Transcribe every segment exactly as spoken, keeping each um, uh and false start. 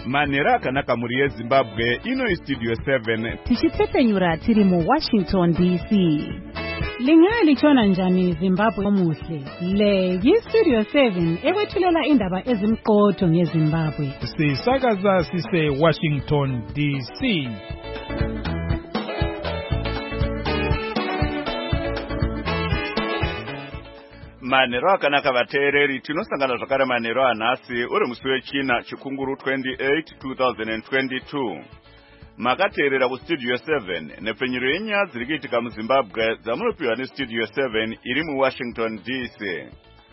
manhero akanaka muri yezimbabwe ino istudio seven tichitsepenyura tiri muwashington D C. Lingalitshona njani Zimbabwe omuhle? Le yistudio seven ekwethulela indaba ezimqotho ngeZimbabwe. Sisakaza sise Washington D C. manhero akanaka vateereri, tinosangana zvakare manhero anhasi uri musi wechina chikunguru twenty-eight two thousand twenty-two. Makateerera kustudio seven nepfenyuro yenyaya dziri kuitika muZimbabwe dzamunopiwa nestudio seven iri muWashington D C.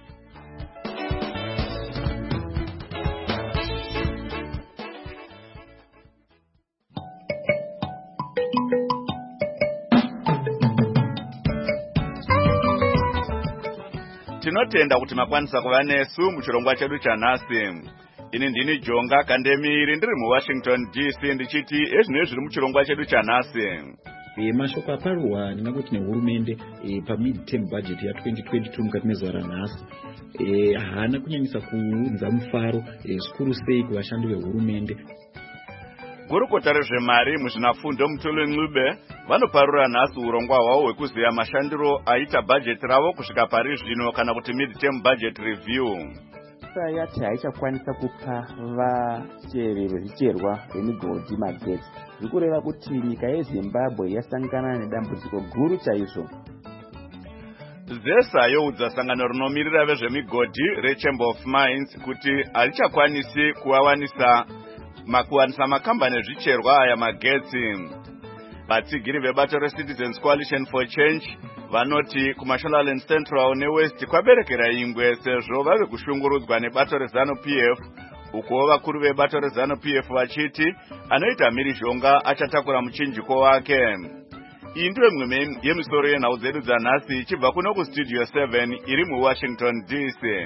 Tinotenda kuti makwanisa kuva nesu muchirongwa chedu chanhasi. Ini ndini Jonga Kandemiri ndiri muWashington D C ndichiti ezvinezvi zviri muchirongwa chedu chanhasi. E, mashoko aparwa ndingakuti nehurumende e, pamid-term budget ya twenty twenty-two mukati mezuva ranhasi e, haana kunyanyisa kuunza mufaro e, zvikuru sei kuvashandi vehurumende. Gurukota rezvemari muzvinafundo Mutulu Ncube vanoparura nhasi urongwa hwavo hwekuziva mashandiro aita bhajeti ravo kusvika pari zvino kana kuti mid-term budget review. Yati haichakwanisa kupa vateveri vezvicherwa vemigodhi magetsi. Zvikureva kuti nyika yeZimbabwe yasangana nedambudziko guru chaizvo. Zesa youdza sangano rinomirira vezvemigodhi reChamber of Mines kuti harichakwanisi kuwawanisa makuwanisa makambani ezvicherwa aya magetsi. Vatsigiri vebato reCitizens Coalition for Change vanoti kuMashonaland Central neWest kwaberekera ingwe sezvo vave kushungurudzwa nebato reZanu P F, uko vakuru vebato reZanu P F vachiti anoita mhirizhonga achatakura muchinjiko wake. Iyi ndiyo imwe yemisoro yenhau dzedu dzanhasi ichibva kuno kustudio seven iri muWashington D C.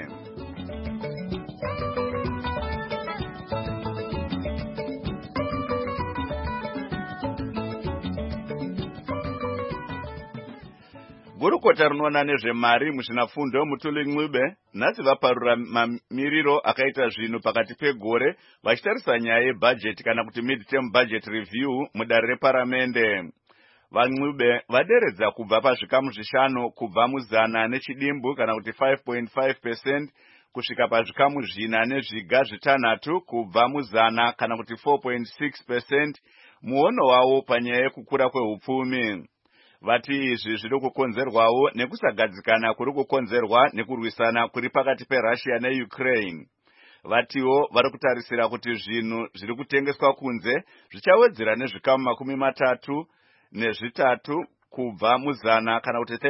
Gurukota rinoona nezvemari muzvinafundo Mutulu Ncube nhasi vaparura mamiriro akaita zvinhu pakati pegore vachitarisa nyaya yebhajeti kana kuti mid-term budget review mudare reparamende. VaNcube vaderedza kubva pazvikamu zvishanu kubva muzana nechidimbu kana kuti five point five percent kusvika pazvikamu zvina nezviga zvitanhatu kubva muzana kana kuti four point six percent muono wavo panyaya yekukura kwehupfumi. Vati izvi zviri kukonzerwawo nekusagadzikana kuri kukonzerwa nekurwisana kuri pakati peRussia neUkraine. Vatiwo vari kutarisira kuti zvinhu zviri kutengeswa kunze zvichawedzera nezvikamu makumi matatu nezvitatu kubva muzana kana kuti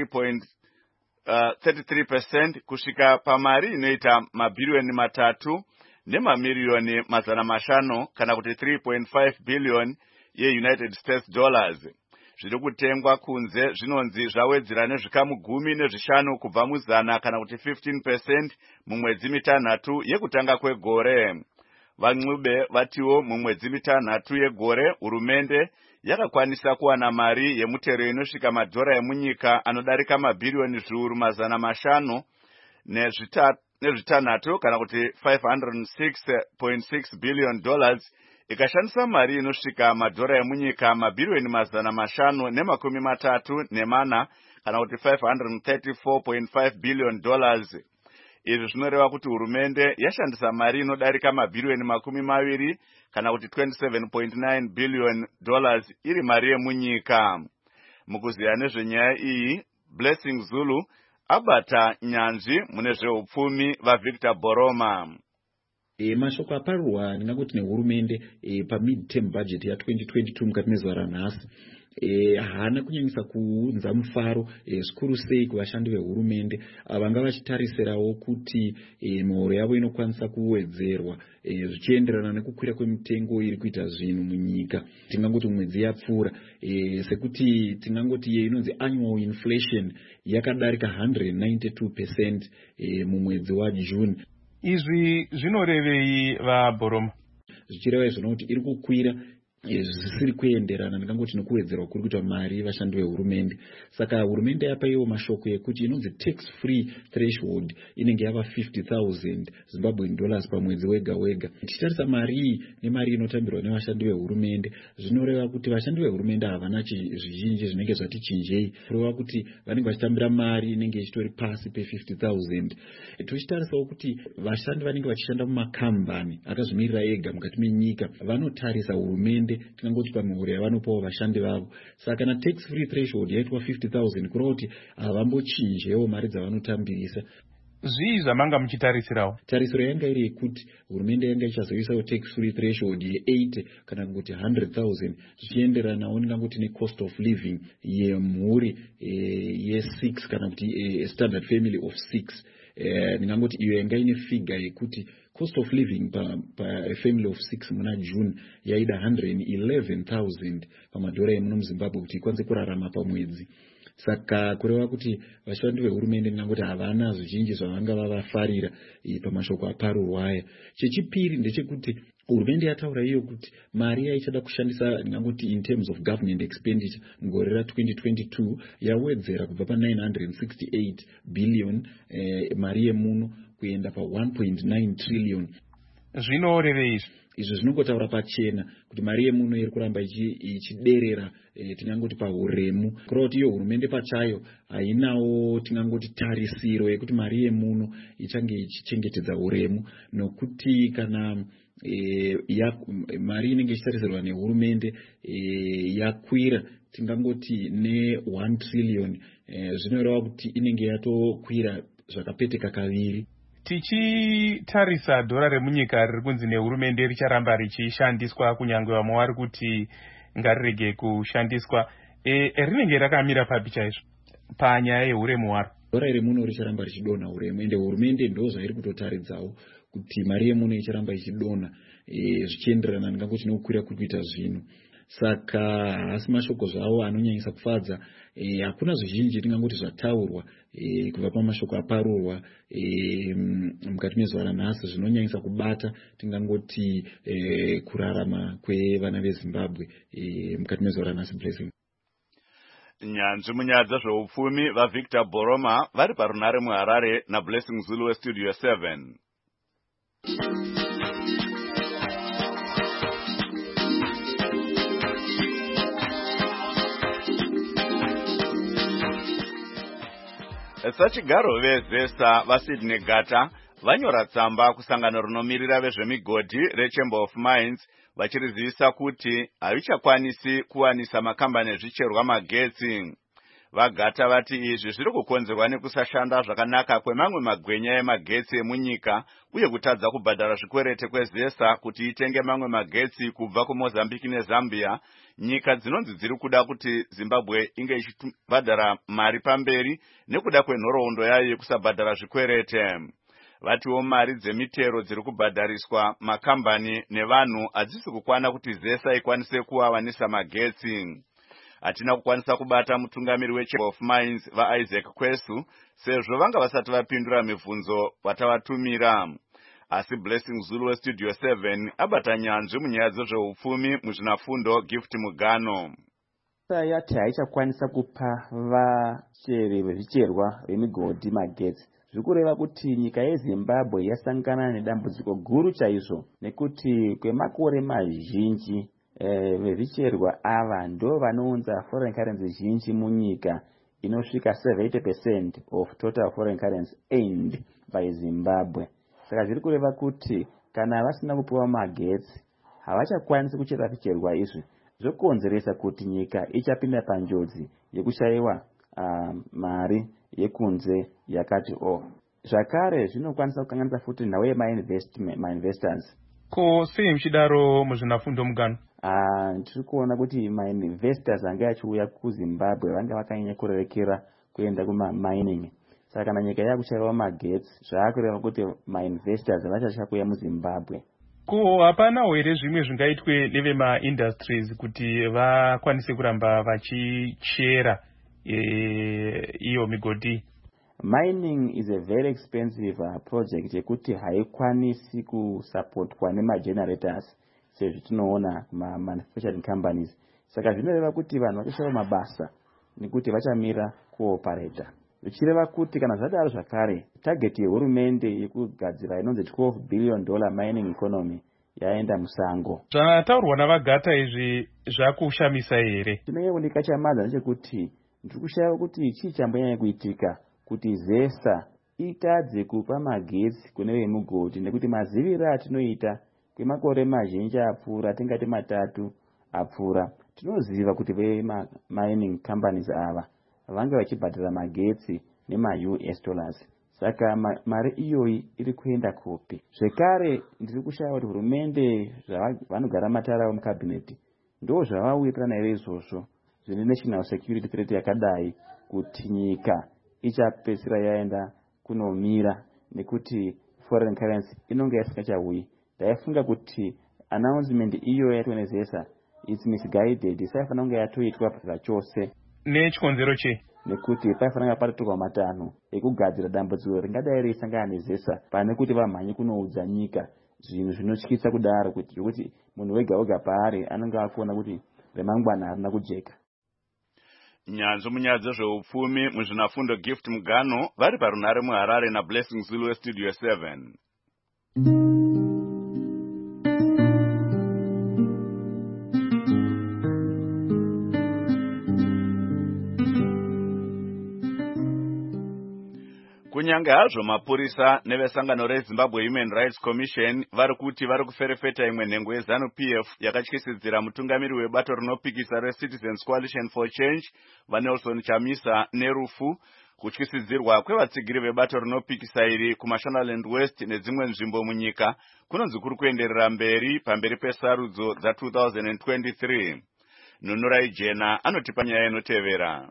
thirty-three percent kusvika pamari inoita mabhiriyoni matatu nemamiriyoni mazana mashanu kana kuti three point five billion yeUnited States dollars. Zviri kutengwa kunze zvinonzi zvawedzera nezvikamu gumi nezvishanu kubva muzana kana kuti fifteen percent mumwedzi mitanhatu yekutanga kwegore. VaNcube vatiwo mumwedzi mitanhatu yegore hurumende yakakwanisa kuwana mari yemutero inosvika madhora emunyika anodarika mabhiriyoni zviuru mazana mashanu nezvitanhatu kana kuti five hundred six point six billion dollars ikashandisa mari inosvika madhora emunyika mabhiriyoni mazana mashanu nemakumi matatu nemana kana kuti five hundred thirty-four point five billion dollars. Izvi zvinoreva kuti hurumende yashandisa mari inodarika mabhiriyoni makumi maviri kana kuti twenty-seven point nine billion dollars iri mari yemunyika. Mukuziya nezvenyaya iyi, Blessing Zulu abata nyanzvi mune zvehupfumi vaVictor Boroma. E, mashoko aparwa ndingakuti nehurumende e, pamid-term budget ya twenty twenty-two mukati mezuva ranhasi e, haana kunyanyisa kuunza mufaro e, zvikuru sei kuvashandi vehurumende vanga vachitarisirawo kuti e, mihoro yavo inokwanisa kuwedzerwa e, zvichienderana nekukwira kwemitengo iri kuita zvinhu munyika. Tingangoti mwedzi yapfuura e, sekuti tingangoti iye inonzi annual inflation yakadarika one hundred ninety-two percent e, mumwedzi waJune. Izvi zvinorevei vaBoroma? Zvichireva izvona kuti iri kukwira zvisiri kuenderana ndingangoti nekuwedzerwa kuri kuita mari vashandi vehurumende. Saka hurumende yapa iwo mashoko ekuti inonzi tax free threshold inenge yava fifty thousand Zimbabwean dollars pamwedzi wega wega. Tichitarisa mari iyi nemari inotambirwa nevashandi vehurumende, zvinoreva kuti vashandi vehurumende havana zvizhinji zvinenge zvati chinjei, kureva kuti vanenge vachitambira mari inenge ichitori pasi pe fifty thousand. Tichitarisawo kuti vashandi vanenge vachishanda mumakambani akazvimirira ega mukati menyika vanotarisa hurumende tingangoti pamihoro yavanopawo vashandi vavo. Saka kana tax free threshold yaitwa fifty thousand kureva kuti havambochinjewo mari dzavanotambirisa. Zvii zvamanga muchitarisirawo? Tarisiro yanga iri yekuti hurumende yanga ichazoisawo tax free threshold ye eighty kana kuti one hundred thousand zvichienderanawo ndingangoti ne cost of living yemhuri ye six kana kuti standard family of six. Ndingangoti iyo yanga ine figure yekuti cost of living pa, pa family of six muna June yaida one hundred eleven thousand pamadhora emuno muZimbabwe kuti ikwanise kurarama pamwedzi. Saka kureva kuti vashandi vehurumende ndingangoti havana zvizhinji zvavanga vavafarira pamashoko aparurwa aya. Chechipiri ndechekuti hurumende yataura iyo kuti mari yaichada kushandisa ndingangoti in terms of government expenditure ngore ra twenty twenty-two yawedzera kubva pa nine hundred sixty-eight billion eh, mari yemuno kuenda pa one point nine trillion. Zvinorevei izvi? Izvo zvinongotaura pachena kuti mari yemuno iri kuramba ichiderera e, tingangoti pahuremu. Kureva kuti iyo hurumende pachayo hainawo tingangoti tarisiro yekuti mari yemuno ichange ichichengetedza huremu, nokuti kana e, ya, mari inenge ichitarisirwa nehurumende e, yakwira tingangoti ne one trillion e, zvinoreva kuti inenge yatokwira zvakapeteka kaviri. Tichitarisa dhora remunyika riri kunzi nehurumende richaramba richishandiswa kunyange vamwe vari kuti ngarirege kushandiswa, e, rinenge rakamira papi chaizvo panyaya yehuremu hwaro? Dhora remuno richaramba richidonha huremu, ende hurumende ndo zvairi kutotaridzawo kuti mari yemuno icharamba ichidonha e, zvichienderana ndingangoti nokukwira kuri kuita zvino. Saka hasi mashoko zvawo anonyanyisa kufadza, e, hakuna zvizhinji tingangoti zvataurwa e, kubva pamashoko aparurwa e, mukati mezuva ranhasi zvinonyanyisa kubata tingangoti e, kurarama kwevana veZimbabwe e, mukati mezuva ranhasi. Blessing. Nyanzvi munyaya dzezveupfumi vaVictor Boroma vari parunare muHarare naBlessing Zulu weStudio seven. Sachigaro veZESA vaSydney Gata vanyora tsamba kusangano rinomiririra vezvemigodhi reChamber of Mines vachirizivisa kuti havichakwanisi kuwanisa makambani ezvicherwa magetsi. VaGata vati izvi zviri kukonzerwa nekusashanda zvakanaka kwemamwe magwenya emagetsi emunyika uye kutadza kubhadhara zvikwerete kweZESA kuti itenge mamwe magetsi kubva kuMozambique neZambia, nyika dzinonzi dziri kuda kuti Zimbabwe inge ichibhadhara mari pamberi nekuda kwenhoroondo yayo yekusabhadhara zvikwerete. Vatiwo mari dzemitero dziri kubhadhariswa makambani nevanhu hadzisi kukwana kuti ZESA ikwanise kuwawanisa magetsi. Hatina kukwanisa kubata mutungamiri weChamber of Mines vaIsaac Kwesu sezvo vanga vasati vapindura mibvunzo vatavatumira. Asi Blessing Zulu weStudio seven abata nyanzvi munyaya dzezveupfumi muzvinafundo Gift Mugano. Yati haichakwanisa kupa vacheri vezvicherwa vemigodhi magetsi. Zvikureva kuti nyika yeZimbabwe yasangana nedambudziko guru chaizvo, nekuti kwemakore mazhinji vezvicherwa ava ndo vanounza foreign currency zhinji munyika inosvika seventy percent of total foreign currency earned by Zimbabwe. Saka zviri kureva kuti kana vasina kupiwa magetsi havachakwanisi kuchera zvicherwa izvi, zvokonzeresa kuti nyika ichapinda panjodzi yekushayiwa uh, mari yekunze yakati o. Zvakare zvinokwanisa kukanganisa futi nhau yemainvestors. Ko sei muchidaro muzvinafundo Mugano? Ah, tiri kuona kuti mainvestors anga achiuya kuZimbabwe vanga vakanyanya kurerekera kuenda kuma-mining. Saka kana nyika yakushayiwa magetsi zvaakureva kuti mainvestors vachasha kuuya muZimbabwe. Ko hapanawo here zvimwe zvingaitwe nevema-industries kuti vakwanise kuramba vachichera e, iyo migodhi? Mining is a very expensive uh, project yekuti haikwanisi kusupportwa nemagenerators. sezvitinoona kuma-manufacturing companies. Saka zvinoreva kuti vanhu vachashaya mabasa nekuti vachamira kuopareta. Zvichireva kuti kana zvadaro zvakare, target yehurumende yekugadzira inonzi twelve billion dollar mining economy yaenda musango. Zvataurwa navagata izvi zvakushamisa here? Chinooneka chamadza ndechekuti ndiri kushaya kuti chii chambonyanya kuitika kuti ZESA itadze kupa magetsi kune vemugodhi, nekuti maziviro atinoita kwemakore mazhinji apfuura, tingati matatu apfuura, tinoziva kuti ve-mining companies ava vanga vachibhadhara magetsi nema-U S dollars. Saka mari iyoyi iri kuenda kupi? Zvekare ndiri kushaya kuti hurumende vanogara matara mukabineti ndo zvavauyitirana here izvozvo zvine national security threat yakadai kuti nyika ichapedzisira yaenda kunomira nekuti foreign currency inonge isingachauyi. Ndaifunga kuti announcement iyo yaitwa neZESA it's misguided, isaifanira kunge yatoitwa zvachose. Nechikonzero chii? Nekuti paifanira patotorwa matanho ekugadzira dambudziko ringadai reisangana neZESA pane kuti vamhanye kunoudza nyika zvinhu zvinotyisa kudaro, kuti kuti munhu wega wega paari anenge akuona kuti remangwana harina kujeka. Nyanzvi munyaya dzezveupfumi muzvinafundo Gift Mugano vari parunhare muHarare naBlessing Zulu weStudio seven. Kunyange hazvo mapurisa nevesangano reZimbabwe Human Rights Commission vari kuti vari kuferefeta imwe nhengo yeZANU P F yakatyisidzira mutungamiri webato rinopikisa reCitizens Coalition for Change vaNelson Chamisa nerufu, kutyisidzirwa kwevatsigiri vebato rinopikisa iri kuMashonaland West nedzimwe nzvimbo munyika kunonzi kuri kuenderera mberi pamberi pesarudzo dza-twenty twenty-three. Nunurai Jena anotipa nyaya inotevera.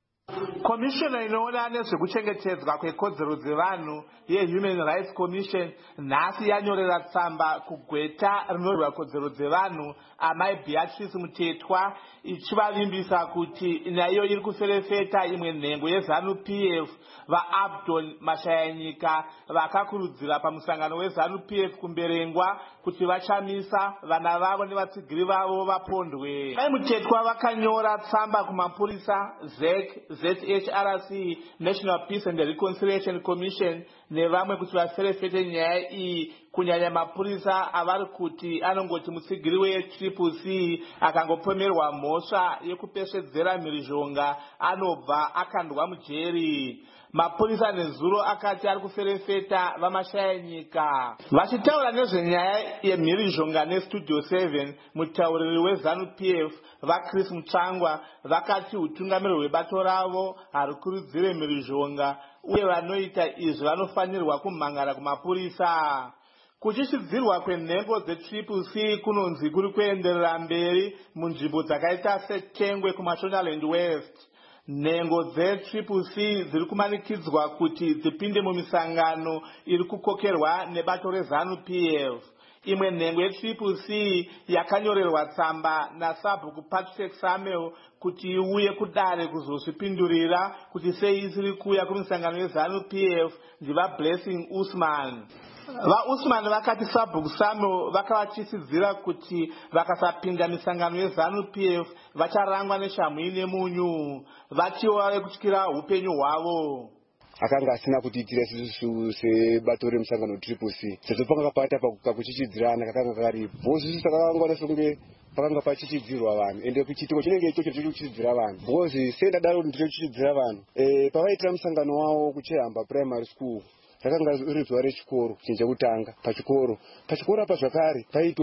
Komishona inoona nezvekuchengetedzwa kwekodzero dzevanhu yeHuman Rights Commission nhasi yanyorera tsamba kugweta rinorwira kodzero dzevanhu amai Beatrice Mutetwa ichivavimbisa kuti nayo iri kuferefeta imwe nhengo yeZANU P F vaAbdon Mashayanyika vakakurudzira pamusangano weZANU P F kumberengwa kuti vachamisa vana vavo nevatsigiri vavo vapondwe. Mai Mutetwa vakanyora tsamba kumapurisa Z E C, Z H R C, National Peace and Reconciliation Commission nevamwe kuti vaferefete nyaya iyi, kunyanya mapurisa avari kuti anongoti mutsigiri weTriple C akangopomerwa mhosva yekupesvedzera mhirizhonga anobva akandwa mujeri. Mapurisa nezuro akati ari kuferefeta vaMashayanyika. Vachitaura nezvenyaya yemhirizhonga neStudio seven, mutauriri weZANU P F vaChris Mutsvangwa vakati utungamiri hwebato ravo harikurudzire mhirizhonga uye vanoita izvi vanofanirwa kumhangara kumapurisa. Kuchishidzirwa kwenhengo dzeTriple C kunonzi kuri kuenderera mberi munzvimbo dzakaita seTengwe kuMashonaland West. Nhengo dzeTriple C dziri kumanikidzwa kuti dzipinde mumisangano iri kukokerwa nebato reZANU P F. Imwe nhengo yeTriple C yakanyorerwa tsamba naSabhuku Patrick Samuel kuti iuye kudare kuzozvipindurira kuti sei isiri kuuya kumisangano yeZANU P F ndivaBlessing Usman. VaUsman vakati Sabhuku Samuel vakavatyisidzira kuti vakasapinda misangano yeZANU P F vacharangwa neshamhu nemunyu, vachiwo vave kutyira upenyu hwavo. Akanga asina kutiitira isusu sebato remusangano Triple C sezvo panga pata pakuchichidzirana kakanga karipo bhozi takangwana songe pakanga pachichidzirwa vanhu ende kuchitiko chinenge ichocho chiri kuchidzidzira vanhu bhozi sendadaro ndiri kuchidzidzira vanhu eh pavaitira musangano wavo kuchihamba primary school rakanga riri zuva rechikoro chinhu chekutanga pachikoro pachikoro apa zvakare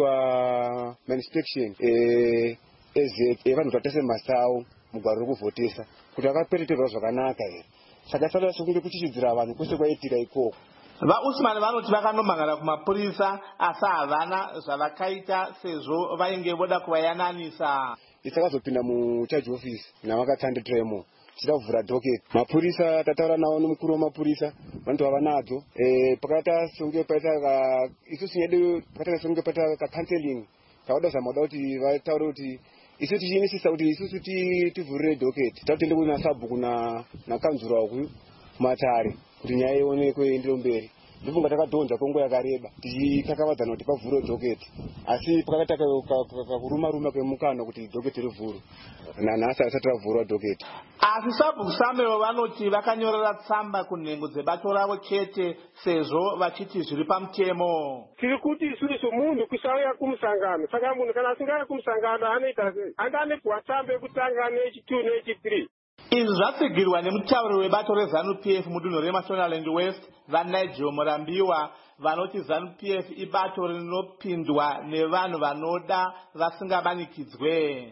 paitwa inspection eh evanhu vatase masawo mugwaro rekuvhotesa kuti akapereterwa zvakanaka here. Saka sala sokunge kuchichidzira vanhu kwese kwaitika ikoko. VaUsman vanoti vakanomhangara kumapurisa asi havana zvavakaita sezvo vainge voda kuvayananisa. Isakazopinda mucharge office navakakanditiremo tichida kuvhura docket. Mapurisa tataura navo nomukuru wemapurisa vantu havanadzo. Eh pakata songe paita isusu yedu pakata songe paita ka counseling tauda zvamoda kuti vataure kuti isu tichinisisa kuti isusu tivhurire docket tatende kuna Sabhuku na nakanzura ku matare kuti nyaya ionekwe iende mberi. ndofunga takadhonza kwenguva yakareba tichikakavadzana kuti pavhurwe dhoketi, asi pakataka kakuruma ruma kwemukana kuti dhoketi rivhurwe. Nanhasi asati ravhurwa dhoketi. Asi sabhuku samuel vanoti vakanyorera tsamba kunhengo dzebato ravo chete sezvo vachiti zviri pamutemo. Tiri kuti isusu munhu kusauya kumusangano, saka munhu kana asingauya kumusangano anoita sei? Anga anepihwa tsamba yekutanga nechitu nechitiri. Izvi zvatsigirwa nemutauriri webato rezanu-P F mudunhu reMashonaland West vaNigel Murambiwa vanoti zanu-P F ibato rinopindwa nevanhu vanoda vasingabanikidzwe.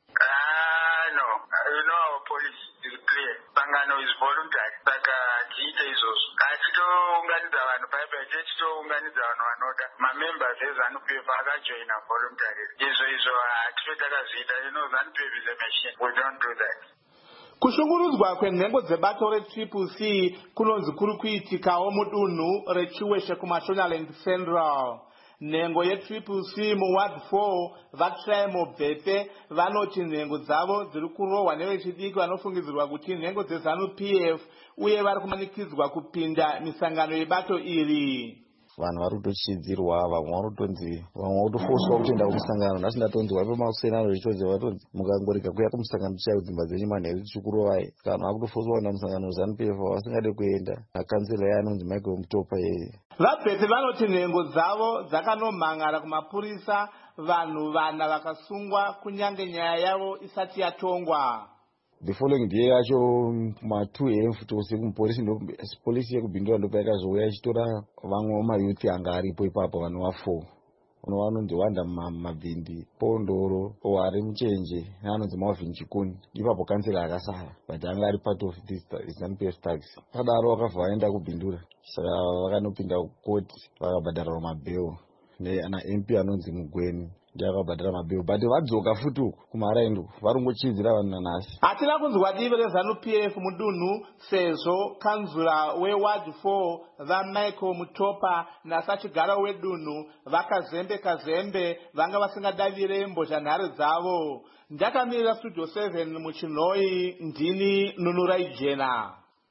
Sangano is voluntary. Saka tiite izvozvo. Atitounganidza vanhu paipai tichitounganidza vanhu vanoda. Mamembers ezanu-P F akajoina voluntary. Izvo izvo hatito takazviita. You know, ZANU-P F is a machine. We don't do that. Kushungurudzwa kwenhengo dzebato re-Triple C kunonzi kuri kuitikawo mudunhu reChiweshe kuMashonaland Central. Nhengo ye-Triple C muward four vaTrai Mobvepe vanoti nhengo dzavo dziri kurohwa nevechidiki vanofungidzirwa kuti nhengo dzezanu-P F uye vari kumanikidzwa kupinda misangano yebato iri. Vanhu vari kutochidzirwa, vamwe vari kutonzi, vamwe vari kutofoswa kutoenda kumusangano. Nhasi ndatonzi waipa makusenano zvichonzi vatonzi mukangorega kuuya kumusangano chaiwo dzimba dzenyu manheru tichikurovai. Kana vari kutofoswa kuenda kumusangano wezanu-P F vasingade kuenda. Akansela yaanonzi Michael Mutopa yeye. Vabvete vanoti nhengo dzavo dzakanomhangara kumapurisa, vanhu vana vakasungwa kunyange nyaya yavo isati yatongwa. The following day yacho ma two a m futi usiku mupolisi ndo polisi yekubhindura ndo paikazouya ichitora vamwe mayuthi anga aripo ipapo vanova four. Uno vanonzi Wanda Mabvindi, Pondoro, Owari Muchenje, neanonzi Marvin Chikuni. Ipapo kansela akasara, but anga ari part of this ZANU-P F tax. Akadaro vakabva vaenda kubhindura. Saka vakanopinda kukoti vakabhadharwa mabheo. Neana M P anonzi Mugweni ndakabhadhara mabheo, but vadzoka futi uku kumaraini vari kungochidzira vanhu nanhasi. Hatina kunzwa divi rezanu-P F mudunhu sezvo kanzura weward four vaMichael Mutopa nasachigara wedunhu vakazembe kazembe vanga vasingadavire mbozhanhare dzavo. Ndakamirira Studio seven muChinoi, ndini Nunurai Jena.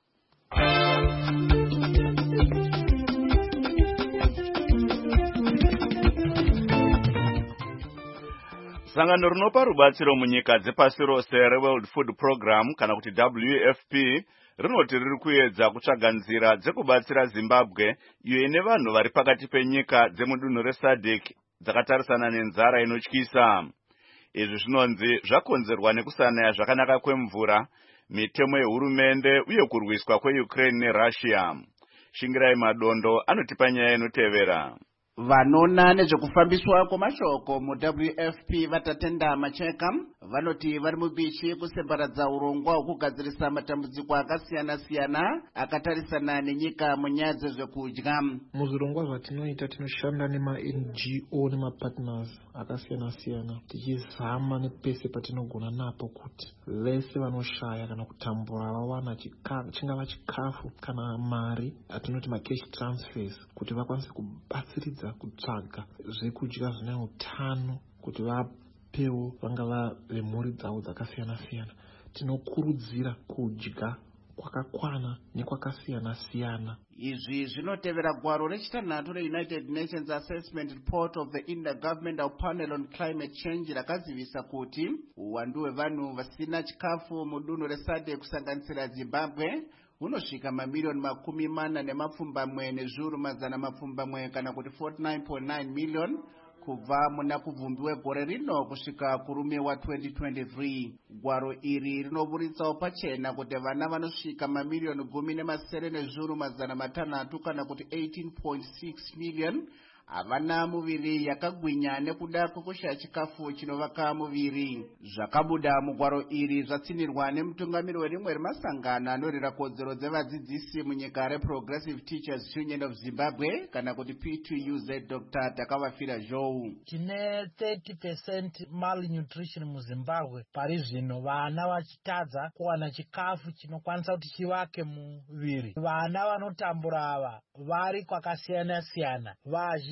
Sangano rinopa rubatsiro munyika dzepasi rose reWorld Food Program kana kuti W F P rinoti riri kuedza kutsvaga nzira dzekubatsira Zimbabwe iyo ine vanhu vari pakati penyika dzemudunhu reSADC dzakatarisana nenzara inotyisa. Izvi zvinonzi zvakonzerwa nekusanaya zvakanaka kwemvura, mitemo yehurumende uye kurwiswa kweUkraine neRussia. Shingirai Madondo anotipa nyaya inotevera. Vanona nezvekufambiswa kwemashoko mu-W F P vatatenda macheka vanoti vari mubishi kusembaradza urongwa hwekugadzirisa matambudziko akasiyana-siyana akatarisana nenyika munyaya dzezvekudya. Muzvirongwa zvatinoita tinoshanda nema-N G O nemapartners akasiyana-siyana tichizama nepese patinogona napo kuti vese vanoshaya kana kutambura vawana chingava chikafu kana mari atinoti macash transfers kuti vakwanise kubatsiridza kutsvaga zvekudya zvine utano kuti vapewo vangava vemhuri dzavo dzakasiyana-siyana. Tinokurudzira kudya kwakakwana nekwakasiyana-siyana. Izvi zvinotevera gwaro rechitanhatu reUnited Nations Assessment Report of the Intergovernmental Panel on Climate Change rakazivisa kuti uwandu hwevanhu vasina chikafu mudunhu reSADC kusanganisira Zimbabwe unosvika mamiliyoni makumi mana nemapfumbamwe nezviuru mazana mapfumbamwe kana kuti forty-nine point nine million kubva muna kubvumbiwe gore rino kusvika kurume wa twenty twenty-three. Gwaro iri rinoburitsawo pachena kuti vana vanosvika mamiliyoni gumi nemasere nezviuru mazana matanhatu kana kuti eighteen point six million havana muviri yakagwinya nekuda kwekushaya chikafu chinovaka muviri. Zvakabuda mugwaro iri zvatsinirwa nemutungamiri werimwe remasangano anorera kodzero dzevadzidzisi munyika reProgressive Teachers Union of Zimbabwe kana kuti P two U Z Doctor Takavafira Joe. Tine thirty percent malnutrition muZimbabwe pari zvino, vana vachitadza kuwana chikafu chinokwanisa kuti chivake muviri. Vana vanotambura ava vari kwakasiyana-siyana. Vazhinji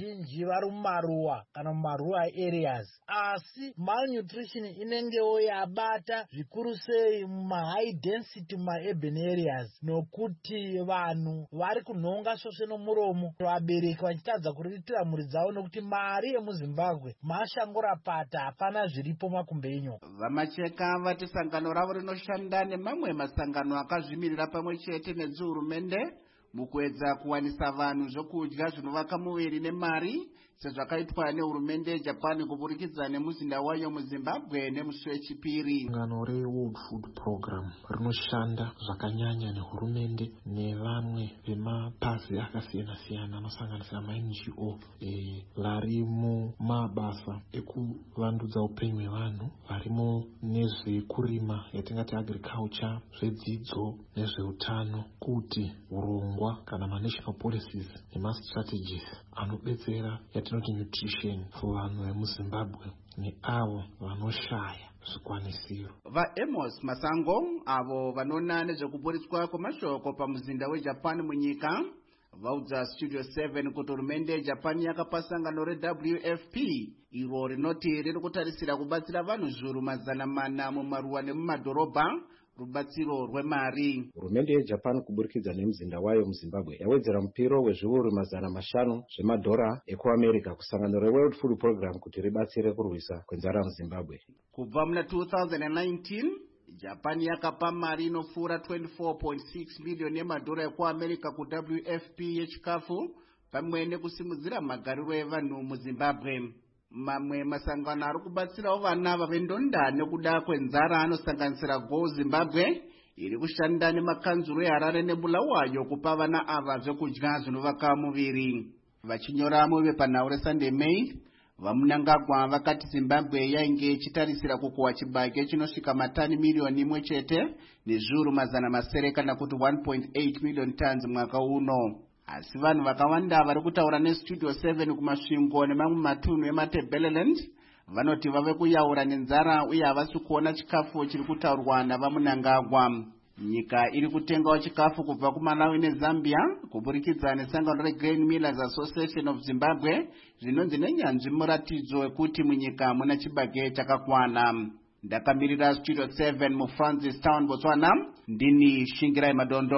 vazhinji vari mumaruwa kana mumaruwa areas, asi malnutrition inengewo yabata zvikuru sei mumahigh density mumaurban areas, nokuti vanhu vari kunhonga svosve nomuromo, vabereki vachitadza kuriritira mhuri dzavo nokuti mari yemuzimbabwe mashangorapata, hapana zviripo makumbenyu. Vamacheka vati sangano ravo rinoshanda nemamwe masangano akazvimirira pamwe chete nedzihurumende mukuedza kuwanisa vanhu zvokudya zvinovaka muviri nemari, sezvakaitwa nehurumende yeJapan kuburikidza nemuzinda wayo muZimbabwe nemusi wechipiri. Sangano reWorld Food Program rinoshanda zvakanyanya nehurumende nevamwe vemapazi akasiyana-siyana anosanganisira ma-N G O e, vari mumabasa ekuvandudza upenyu hwevanhu, varimo nezvekurima yatingati agriculture, zvedzidzo nezveutano, kuti urongwa kana ma-national policies nema-strategies anobetsera yatinoti nutrition kuvanhu vemuZimbabwe neavo vanoshaya zvikwanisiro. VaAmos Masango, avo vanona nezvekuburiswa kwemashoko pamuzinda weJapan munyika, vaudza Studio seven kuti hurumende yeJapan yakapa sangano reW F P iro rinoti riri kutarisira kubatsira vanhu zviuru mazana mana mumaruwa nemumadhorobha rubatsiro rwemari. Hurumende yeJapan kuburikidza nemuzinda wayo muZimbabwe yawedzera mupiro wezviuru mazana mashanu zvemadhora ekuAmerica kusangano reWorld Food Program kuti ribatsire kurwisa kwenzara muZimbabwe. Kubva muna two thousand nineteen, Japan yakapa mari inopfuura twenty-four point six million yemadhora ekuAmerica kuW F P yechikafu pamwe nekusimudzira magariro evanhu muZimbabwe. Mamwe masangano ari kubatsirawo vana vavendonda nekuda kwenzara anosanganisira Go Zimbabwe iri kushanda nemakanzuro eHarare neBulawayo kupa vana ava zvekudya zvinovaka muviri. Vachinyora muvepanhau Sunday Mail, vaMunangagwa vakati Zimbabwe yainge ichitarisira kukohwa chibage chinosvika matani miliyoni imwe chete nezviuru mazana masere kana kuti one point eight million tons mwaka uno. Asi vanhu vakawanda vari kutaura neStudio seven kumasvingo nemamwe matunhu eMatebeleland vanoti vave kuyaura nenzara uye havasi kuona chikafu chiri kutaurwa navaMunangagwa. Nyika iri kutengawo chikafu kubva kuMalawi neZambia kuburikidza nesangano reGrain Millers Association of Zimbabwe zvinonzi nenyanzvi muratidzo wekuti munyika muna chibage chakakwana. Ndakamirira Studio seven muFrancis Town, Botswana, ndini Shingirai Madondo.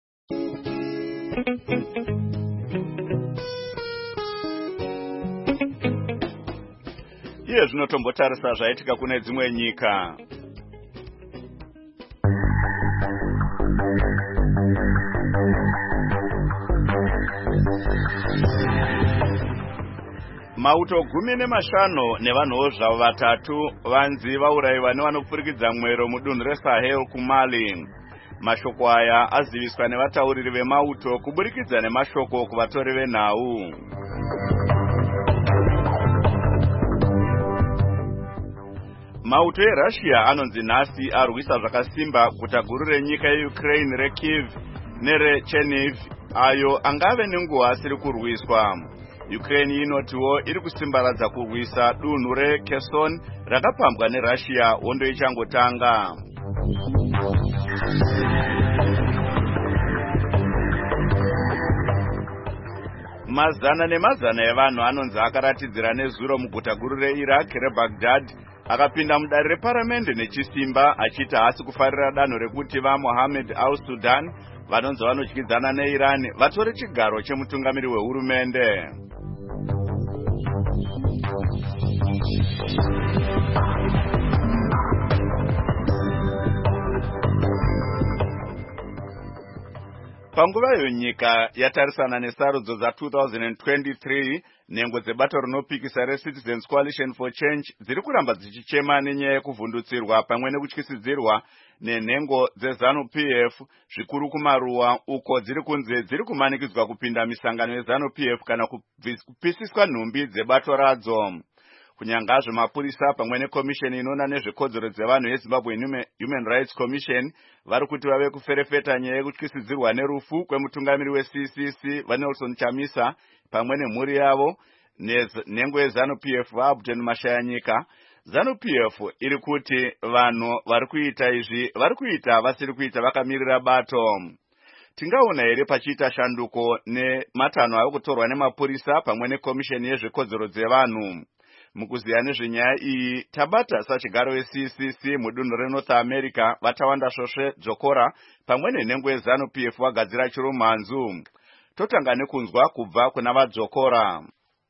Iye zvinotombotarisa zvaitika kune dzimwe nyika. Mauto gumi nemashanu nevanhuwo zvavo vatatu vanzi vaurayiwa nevanopfurikidza mwero mudunhu reSahel kuMali. Mashoko aya aziviswa nevatauriri vemauto kuburikidza nemashoko kuvatori venhau. Mauto eRussia anonzi nhasi arwisa zvakasimba guta guru renyika yeUkraine reKyiv nereCherniv ayo angave nenguva asiri kurwiswa. Ukraine inotiwo iri kusimbaradza kurwisa dunhu reKherson rakapambwa neRussia hondo ichangotanga. Mazana nemazana evanhu anonzi akaratidzira nezuro muguta guru reIraq reBaghdad akapinda mudare reparamende nechisimba achiti haasi kufarira danho rekuti vaMohammed al-Sudan vanonzi vanotyidzana neIran vatore chigaro chemutungamiri wehurumende. Panguvayo nyika yatarisana nesarudzo za two thousand twenty-three, nhengo dzebato rinopikisa reCitizens Coalition for Change dziri kuramba dzichichema nenyaya yekuvhundutsirwa pamwe nekutyisidzirwa nenhengo dzeZanu P F zvikuru kumaruwa uko dziri kunze dziri kumanikidzwa kupinda misangano yeZanu P F kana kupisiswa nhumbi dzebato radzo. Kunyangazve mapurisa pamwe nekomisheni inoona nezvekodzero dzevanhu yeZimbabwe Human Rights Commission vari kuti vave kuferefeta nyaya yekutyisidzirwa nerufu kwemutungamiri weC C C vaNelson Chamisa pamwe nemhuri yavo nhengo yeZanu P F vaAbden Mashayanyika. ZANU P F iri kuti vanhu vari kuita izvi vari kuita vasiri kuita vakamirira bato. tingaona here pachiita shanduko nematanho ari kutorwa nemapurisa pamwe nekomisheni yezvekodzero dzevanhu? Mukuziya nezvenyaya iyi tabata sachigaro we-C C C mudunhu reNorth America vatawanda Svosve Dzokora pamwe nenhengo yeZANU P F vagadzira chirumhanzu. Totanga nekunzwa kubva kuna vaDzokora.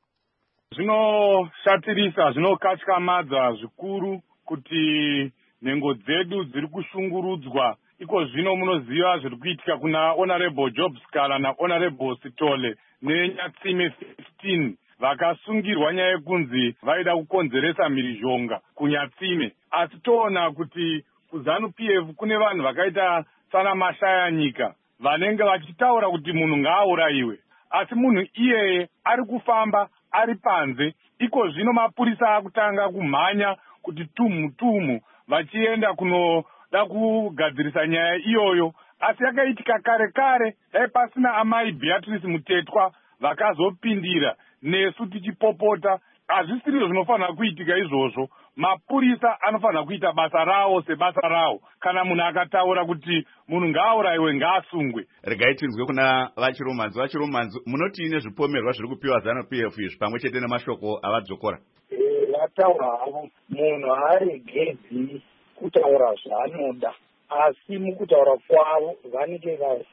Zvinoshatirisa, zvinokatyamadza zvikuru kuti nhengo dzedu dziri kushungurudzwa. Iko zvino munoziva zviri kuitika kuna Honorable Job Skala na Honorable Sitole neNyatsime fifteen vakasungirwa nyaya yekunzi vaida kukonzeresa mhirizhonga kuNyatsime. Asi toona kuti kuZANU P F kune vanhu vakaita sana Mashaya Nyika vanenge vachitaura kuti munhu ngaaurayiwe, asi munhu iyeye ari kufamba ari panze. Iko zvino mapurisa akutanga kumhanya kuti tumu tumu vachienda kunoda kugadzirisa nyaya iyoyo, asi yakaitika kare kare dai pasina amai Beatrice Mutetwa vakazopindira nesu tichipopota. Hazvisiri zvinofanira kuitika izvozvo. Mapurisa anofanira kuita basa rawo sebasa rawo. Kana munhu akataura kuti munhu ngaaurayiwe ngaasungwe. Regai tinzwe kuna vachirumhanzu. Vachirumhanzu, munoti ine zvipomerwa zviri kupiwa ZANU P F izvi pamwe chete nemashoko avaDzokora? Vataura havo munhu haaregedzi kutaura zvaanoda, asi mukutaura kwavo vanenge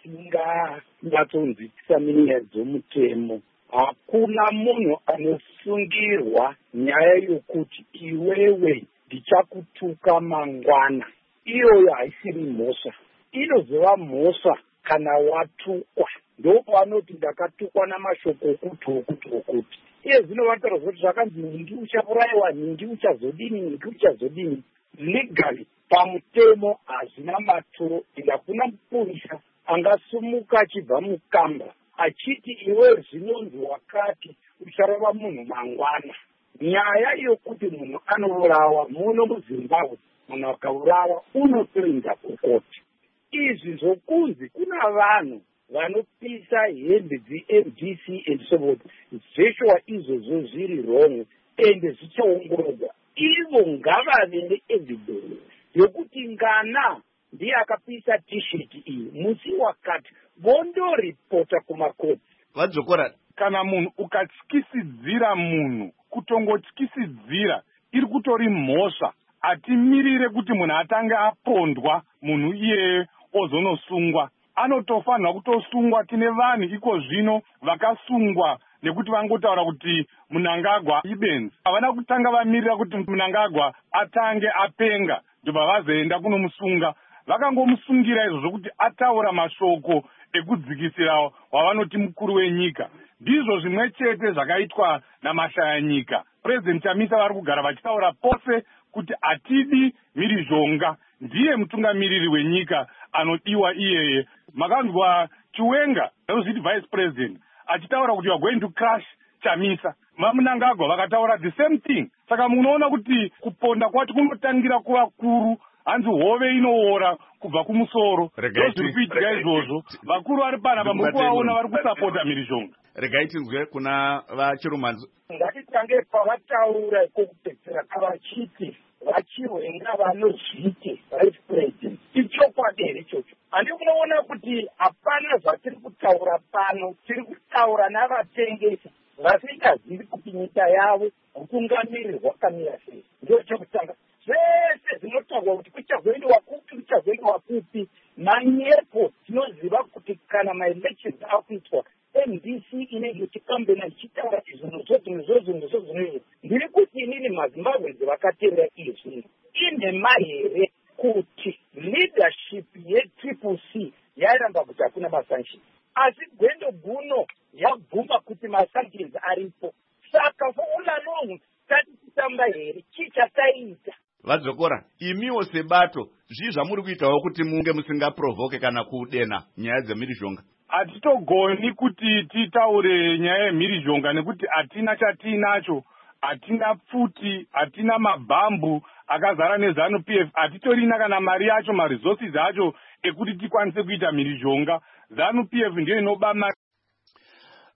vasinganyatsonzwisisa nyaya dzomutemo. Hakuna munhu anosungirwa nyaya yokuti iwewe ndichakutuka mangwana. Iyoyo haisiri mhosva. Inozova mhosva kana watukwa. Ndopanoti ndakatukwa namashoko okuti okuti okuti. Iye zvino vataura kuti zvakanzi ningi uchaurayiwa, ningi uchazodini, ningi uchazodini. Legally pamutemo hazvina maturo. Hakuna mupurisa angasumuka achibva mukamba achiti iwe zvinonzi wakati ucharova munhu mangwana. Nyaya yokuti munhu anourawa muno muZimbabwe, munhu akaurawa unotoenda kukoti. Izvi zvokunzi kuna vanhu vanopisa hembe dze-M D C and so forth, zveshuwa izvozvo zviri wrong ende zvichaongororwa. Ivo ngavave neevidence yokuti ngana ndiye akapisa t-shirt iyi musi wakati vondoripota kumakoti. VaDzokora, kana munhu ukatyisidzira munhu, kutongotyisidzira iri kutori mhosva. Atimirire kuti munhu atange apondwa munhu iyeye ozonosungwa. Anotofanirwa kutosungwa. Tine vanhu iko zvino vakasungwa nekuti vangotaura kuti Mnangagwa ibenzi. Havana kutanga vamirira kuti Mnangagwa atange apenga ndobva vazoenda kunomusunga. Vakangomusungira izvo zvokuti ataura mashoko ekudzikisira wavanoti mukuru wenyika. Ndizvo zvimwe chete zvakaitwa naMashaya Nyika. President Chamisa vari kugara vachitaura pose kuti atidi mhirizhonga. Ndiye mutungamiriri wenyika anodiwa iyeye. Makanzwa Chiwenga, Rosity Vice President, achitaura kuti you are going to crush Chamisa. Mnangagwa vakataura the same thing. Saka munoona kuti kuponda kwacho kunotangira kuvakuru. Hanzi hove inoora kubva kumusoro. Ndozviri kuitika izvozvo. Vakuru vari pana vamuri kuvaona vari kusapota mhirizhonga. Regai tinzwe kuna vachirumhanzu. Ngatitange pavataura ikokupedzera kavachiti vachirwenga vanozvite vice president. Ichokwadi here ichocho. Handi munoona kuti hapana zvatiri kutaura pano. Tiri kutaura navatengesi vasingazivi kuti nyika yavo utungamirirwa kamira sei. Ndio chokutanga. Zvese zvinotaurwa kuti kuchazoendwa kupi kuchazoendwa kupi. Manyepo tinoziva kuti kana maelections akuitwa M D C inenge ichikambena ichitaura izvozvo zvozvo zvozvo zvozvo. Ndiri kuti inini maZimbabwenzi vakatevera izvi ine mahere kuti leadership ye-Triple C yairamba kuti hakuna masanctions. Asi gwendo guno yaguma kuti masanctions aripo. Saka for all along tatisamba here chichataita. VaDzokora, imiwo sebato zvii zvamuri kuitawo kuti munge musingaprovoke kana kudena nyaya dzemhirizhonga? Hatitogoni kuti titaure nyaya yemhirizhonga nekuti hatina chatinacho. Hatina pfuti, hatina mabhambu akazara neZANU P F. Hatitorina kana mari yacho, maresources acho ekuti tikwanise kuita mhirizhonga. ZANU P F ndiyo inoba mari.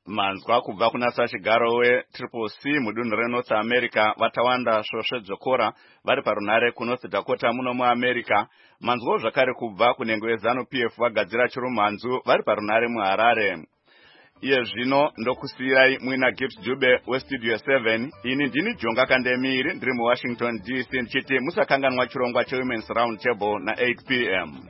manzwa kubva kuna sachigaro wetriple C mudunhu renorth america vatawanda svosve dzokora vari parunhare kunorth dakota muno muamerica. Manzwawo zvakare kubva kunhengo yeZANU-P F vagadzira chirumhanzu vari parunhare muharare. Iye zvino ndokusiyirai muina Gibbs Dube westudio seven. Ini ndini Jonga Kandemiri ndiri muWashington D C ndichiti musakanganwa chirongwa cheWomen's Round Table na eight p m